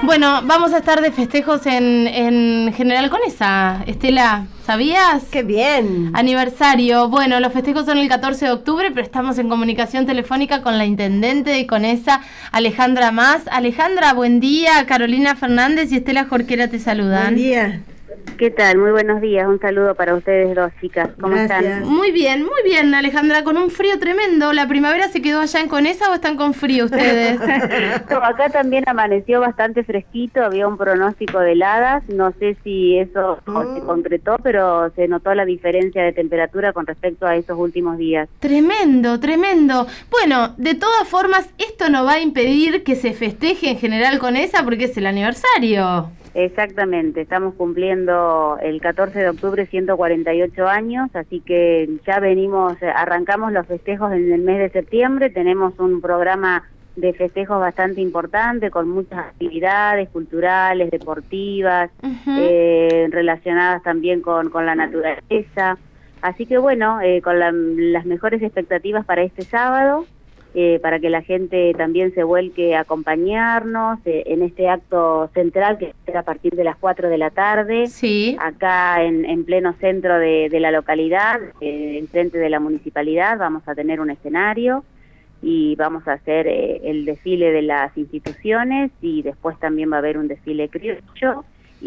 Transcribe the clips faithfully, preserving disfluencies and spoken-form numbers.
Bueno, vamos a estar de festejos en, en General Conesa. Estela, ¿sabías? ¡Qué bien! Aniversario. Bueno, los festejos son el catorce de octubre, pero estamos en comunicación telefónica con la intendente de Conesa, Alejandra Mas. Alejandra, buen día. Carolina Fernández y Estela Jorquera te saludan. Buen día. ¿Qué tal? Muy buenos días. Un saludo para ustedes dos, chicas. ¿Cómo Gracias. están? Muy bien, muy bien, Alejandra, con un frío tremendo. ¿La primavera se quedó allá en Conesa o están con frío ustedes? No, acá también amaneció bastante fresquito, había un pronóstico de heladas, no sé si eso Mm. se concretó, pero se notó la diferencia de temperatura con respecto a esos últimos días. Tremendo, tremendo. Bueno, de todas formas, esto no va a impedir que se festeje en General Conesa porque es el aniversario. Exactamente, estamos cumpliendo el catorce de octubre ciento cuarenta y ocho años, así que ya venimos, arrancamos los festejos en el mes de septiembre, tenemos un programa de festejos bastante importante con muchas actividades culturales, deportivas, Uh-huh. eh, relacionadas también con, con la naturaleza, así que bueno, eh, con la, las mejores expectativas para este sábado. Eh, para que la gente también se vuelque a acompañarnos eh, en este acto central que será a partir de las cuatro de la tarde, Sí. acá en, en pleno centro de, de la localidad, eh, enfrente de la municipalidad, vamos a tener un escenario y vamos a hacer eh, el desfile de las instituciones y después también va a haber un desfile criollo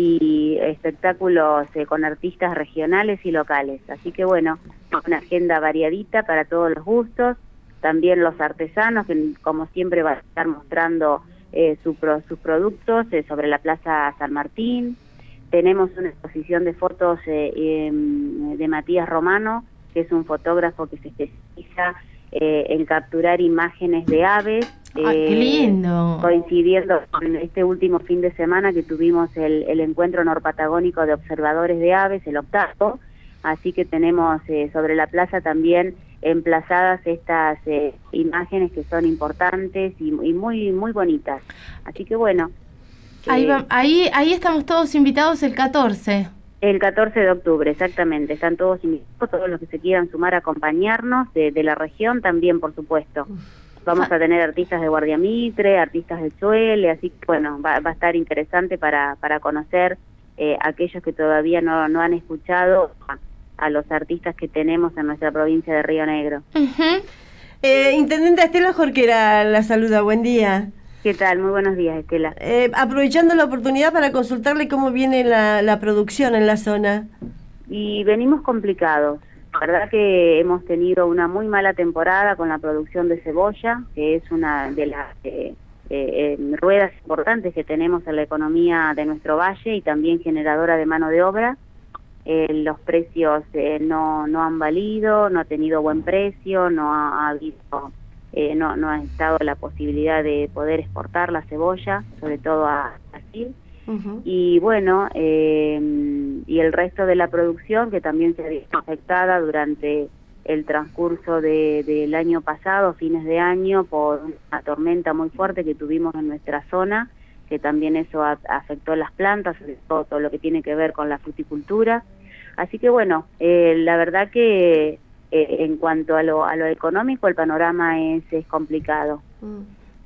y espectáculos eh, con artistas regionales y locales. Así que bueno, una agenda variadita para todos los gustos. También los artesanos, que como siempre van a estar mostrando eh, su pro, sus productos eh, sobre la Plaza San Martín. Tenemos una exposición de fotos eh, eh, de Matías Romano, que es un fotógrafo que se especializa eh, en capturar imágenes de aves. ¡Ay, qué lindo! Coincidiendo con este último fin de semana que tuvimos el, el encuentro norpatagónico de observadores de aves, el octavo. Así que tenemos eh, sobre la plaza también emplazadas estas eh, imágenes que son importantes y, y muy muy bonitas. Así que bueno. Ahí, eh, va, ahí, ahí estamos todos invitados el catorce. El catorce de octubre, exactamente. Están todos invitados, todos los que se quieran sumar a acompañarnos, de, de la región también, por supuesto. Vamos a tener artistas de Guardia Mitre, artistas de Chuele, así que bueno, va, va a estar interesante para, para conocer eh, aquellos que todavía no, no han escuchado a, a los artistas que tenemos en nuestra provincia de Río Negro. Uh-huh. Eh, Intendente Estela Jorquera la saluda, buen día. ¿Qué tal? Muy buenos días, Estela. Eh, aprovechando la oportunidad para consultarle cómo viene la, la producción en la zona. Y venimos complicados. La verdad que hemos tenido una muy mala temporada con la producción de cebolla, que es una de las eh, eh, eh, ruedas importantes que tenemos en la economía de nuestro valle y también generadora de mano de obra. Eh, los precios eh, no, no han valido, no ha tenido buen precio, no ha, ha habido, eh, no, no ha estado la posibilidad de poder exportar la cebolla, sobre todo a Brasil. Uh-huh. Y bueno, eh, y el resto de la producción que también se ha visto afectada durante el transcurso de, del año pasado, fines de año, por una tormenta muy fuerte que tuvimos en nuestra zona, que también eso a, afectó las plantas, sobre todo, todo lo que tiene que ver con la fruticultura. Así que bueno, eh, la verdad que eh, en cuanto a lo, a lo económico el panorama es, es complicado. Mm.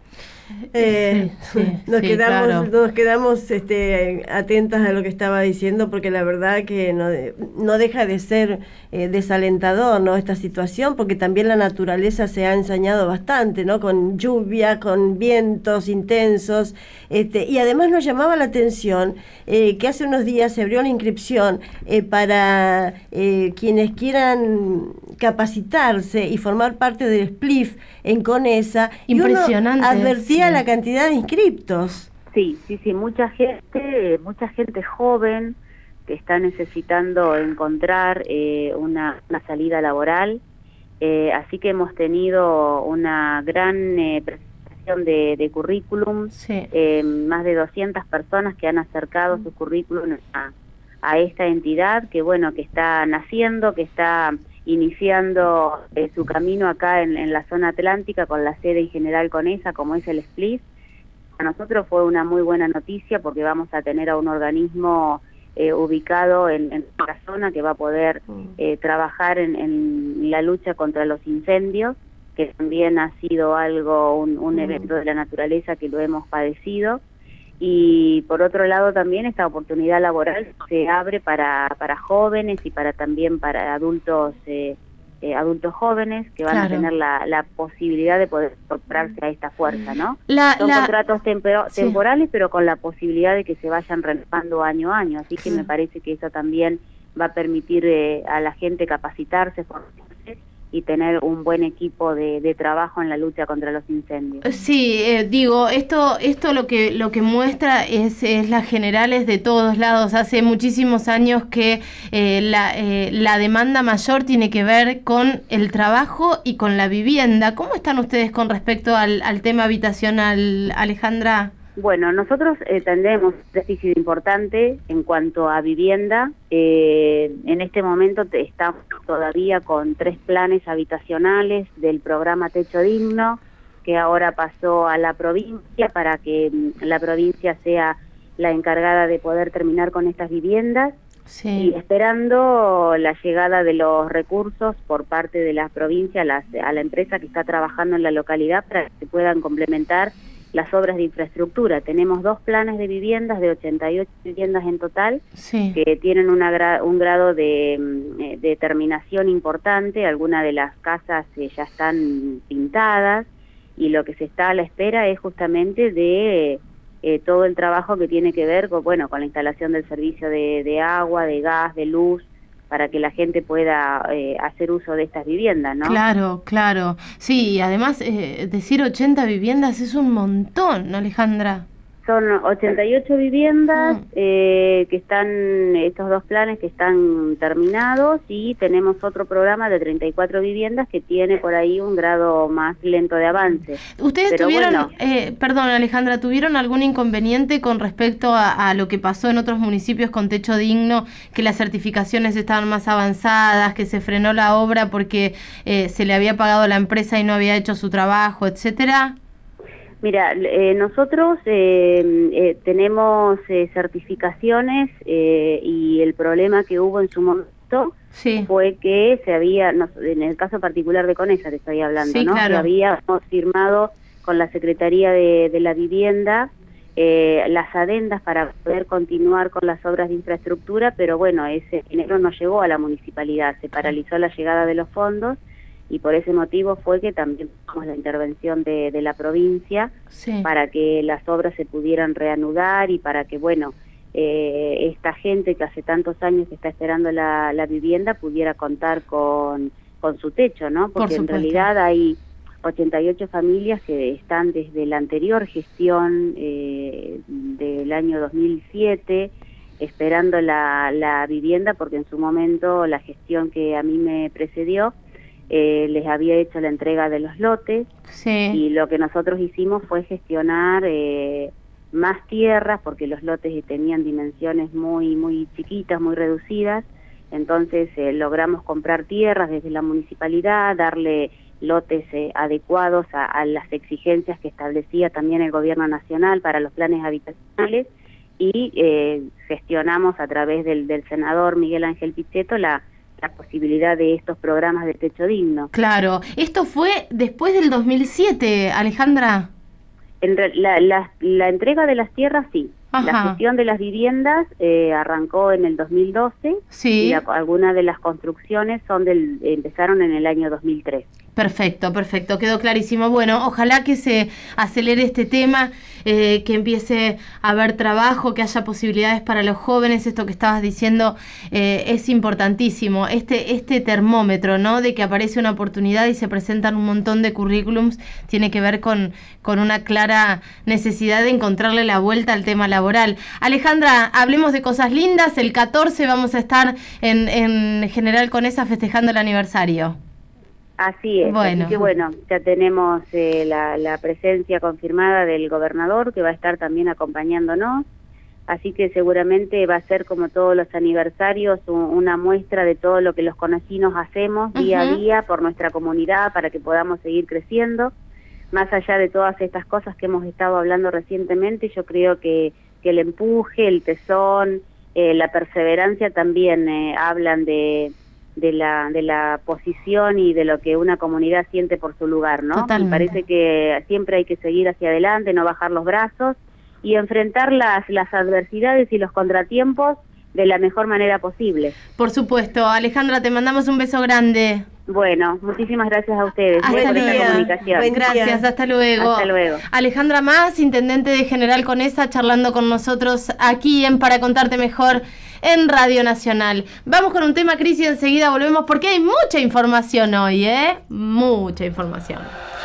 Eh, Sí, sí, nos sí, quedamos claro. nos quedamos este, atentas a lo que estaba diciendo, porque la verdad que no, no deja de ser eh, desalentador, ¿no?, esta situación, porque también la naturaleza se ha ensañado bastante, ¿no?, con lluvia, con vientos intensos, este, y además nos llamaba la atención eh, que hace unos días se abrió la inscripción eh, para eh, quienes quieran capacitarse y formar parte del S P L I F en Conesa. Impresionante, Y uno advertía sí. la cantidad de inscriptos. Sí, sí, sí, mucha gente, mucha gente joven que está necesitando encontrar eh, una, una salida laboral, eh, así que hemos tenido una gran eh, presentación de, de currículum, Sí. eh, más de doscientas personas que han acercado su currículum a, a esta entidad, que bueno, que está naciendo, que está iniciando eh, su camino acá en, en la zona atlántica con la sede en General Conesa, como es el S P L I F. Para nosotros fue una muy buena noticia porque vamos a tener a un organismo eh, ubicado en, en la zona que va a poder eh, trabajar en, en la lucha contra los incendios, que también ha sido algo, un, un evento de la naturaleza que lo hemos padecido. y por otro lado también esta oportunidad laboral se abre para, para jóvenes y para también para adultos eh, eh, adultos jóvenes que van claro. a tener la, la posibilidad de poder incorporarse a esta fuerza, ¿no? La, Son la... contratos tempor sí. temporales, pero con la posibilidad de que se vayan renovando año a año, así que sí. me parece que eso también va a permitir eh, a la gente capacitarse, formarse y tener un buen equipo de, de trabajo en la lucha contra los incendios. Sí, eh, digo, esto esto lo que lo que muestra es, es las generales de todos lados. Hace muchísimos años que eh, la, eh, la demanda mayor tiene que ver con el trabajo y con la vivienda. ¿Cómo están ustedes con respecto al, al tema habitacional, Alejandra? Bueno, nosotros eh, tendremos un déficit importante en cuanto a vivienda. Eh, en este momento te, estamos todavía con tres planes habitacionales del programa Techo Digno, que ahora pasó a la provincia para que mm, la provincia sea la encargada de poder terminar con estas viviendas. Sí. Y esperando la llegada de los recursos por parte de la provincia a la, a la empresa que está trabajando en la localidad para que se puedan complementar las obras de infraestructura. Tenemos dos planes de viviendas, de ochenta y ocho viviendas en total, sí. que tienen una gra un grado de, de terminación importante. Algunas de las casas eh, ya están pintadas y lo que se está a la espera es justamente de eh, todo el trabajo que tiene que ver con, bueno, con la instalación del servicio de, de agua, de gas, de luz, para que la gente pueda eh, hacer uso de estas viviendas, ¿no? Claro, claro. Sí, y además eh, decir ochenta viviendas es un montón, ¿no, Alejandra? Son ochenta y ocho viviendas mm. eh, que están, estos dos planes que están terminados, y tenemos otro programa de treinta y cuatro viviendas que tiene por ahí un grado más lento de avance. ¿Ustedes Pero tuvieron, bueno, eh, perdón Alejandra, tuvieron algún inconveniente con respecto a, a lo que pasó en otros municipios con Techo Digno, que las certificaciones estaban más avanzadas, que se frenó la obra porque eh, se le había pagado a la empresa y no había hecho su trabajo, etcétera? Mira, eh, nosotros eh, eh, tenemos eh, certificaciones eh, y el problema que hubo en su momento sí. fue que se había, no, en el caso particular de Conesa te estoy hablando, sí, ¿no? Claro. Que habíamos firmado con la Secretaría de, de la Vivienda eh, las adendas para poder continuar con las obras de infraestructura, pero bueno, ese dinero no llegó a la municipalidad, se paralizó la llegada de los fondos. Y por ese motivo fue que también tuvimos la intervención de, de la provincia sí. para que las obras se pudieran reanudar y para que, bueno, eh, esta gente que hace tantos años que está esperando la, la vivienda pudiera contar con, con su techo, ¿no? Porque en realidad hay ochenta y ocho familias que están desde la anterior gestión eh, del año dos mil siete esperando la, la vivienda, porque en su momento la gestión que a mí me precedió Eh, les había hecho la entrega de los lotes sí. y lo que nosotros hicimos fue gestionar eh, más tierras, porque los lotes tenían dimensiones muy muy chiquitas, muy reducidas. Entonces eh, logramos comprar tierras desde la municipalidad, darle lotes eh, adecuados a, a las exigencias que establecía también el gobierno nacional para los planes habitacionales, y eh, gestionamos a través del, del senador Miguel Ángel Pichetto la la posibilidad de estos programas de Techo Digno. Claro, esto fue después del dos mil siete, Alejandra. En re, la, la, la entrega de las tierras sí, Ajá. la gestión de las viviendas eh, arrancó en el dos mil doce sí. y la, algunas de las construcciones son del empezaron en el año dos mil tres. Perfecto, perfecto, quedó clarísimo. Bueno, ojalá que se acelere este tema, eh, que empiece a haber trabajo, que haya posibilidades para los jóvenes. Esto que estabas diciendo eh, es importantísimo, este este termómetro, ¿no? De que aparece una oportunidad y se presentan un montón de currículums, tiene que ver con, con una clara necesidad de encontrarle la vuelta al tema laboral. Alejandra, hablemos de cosas lindas. El catorce vamos a estar en, en General Conesa festejando el aniversario. Así es, bueno. Así que bueno, ya tenemos eh, la, la presencia confirmada del gobernador, que va a estar también acompañándonos, así que seguramente va a ser, como todos los aniversarios, un, una muestra de todo lo que los conocinos hacemos día uh-huh. a día por nuestra comunidad para que podamos seguir creciendo. Más allá de todas estas cosas que hemos estado hablando recientemente, yo creo que, que el empuje, el tesón, eh, la perseverancia también eh, hablan de... de la de la posición y de lo que una comunidad siente por su lugar, ¿no? Me parece que siempre hay que seguir hacia adelante, no bajar los brazos, y enfrentar las, las adversidades y los contratiempos de la mejor manera posible. Por supuesto. Alejandra, te mandamos un beso grande. Bueno, muchísimas gracias a ustedes hasta por luego. esta comunicación. Buen Gracias, hasta luego. Hasta luego. Alejandra Mas, intendente de General Conesa, charlando con nosotros aquí en Para Contarte Mejor en Radio Nacional. Vamos con un tema, Cris, y enseguida volvemos porque hay mucha información hoy, ¿eh? Mucha información.